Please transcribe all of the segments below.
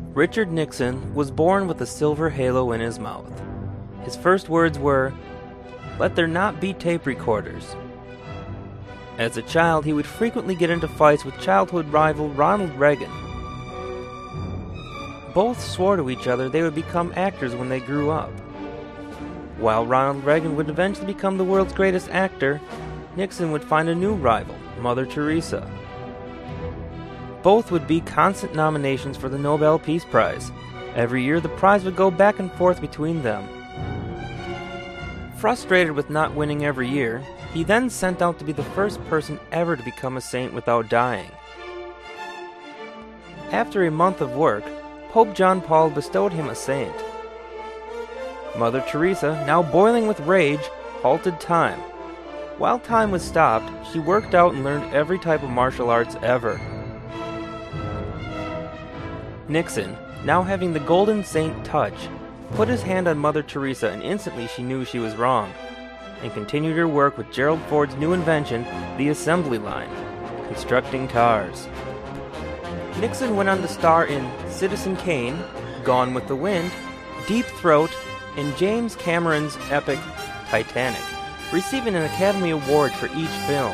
Richard Nixon was born with a silver halo in his mouth. His first words were, "Let there not be tape recorders." As a child, he would frequently get into fights with childhood rival Ronald Reagan. Both swore to each other they would become actors when they grew up. While Ronald Reagan would eventually become the world's greatest actor, Nixon would find a new rival, Mother Teresa. Both would be constant nominations for the Nobel Peace Prize. Every year, the prize would go back and forth between them. Frustrated with not winning every year, he then sent out to be the first person ever to become a saint without dying. After a month of work, Pope John Paul bestowed him a saint. Mother Teresa, now boiling with rage, halted time. While time was stopped, she worked out and learned every type of martial arts ever. Nixon, now having the Golden Saint touch, put his hand on Mother Teresa and instantly she knew she was wrong, and continued her work with Gerald Ford's new invention, the assembly line, constructing cars. Nixon went on to star in Citizen Kane, Gone with the Wind, Deep Throat, and James Cameron's epic Titanic, receiving an Academy Award for each film.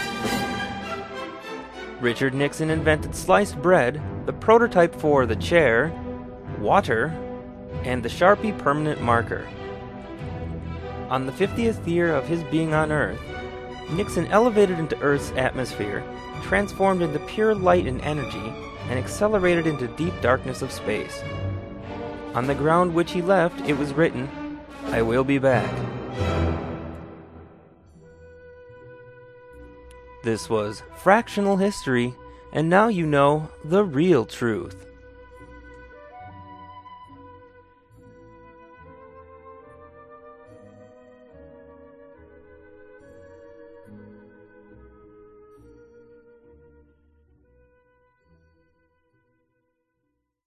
Richard Nixon invented sliced bread, the prototype for the chair, water, and the Sharpie permanent marker. On the 50th year of his being on Earth, Nixon elevated into Earth's atmosphere, transformed into pure light and energy, and accelerated into deep darkness of space. On the ground which he left, it was written, "I will be back." This was Fractional History, and now you know the real truth.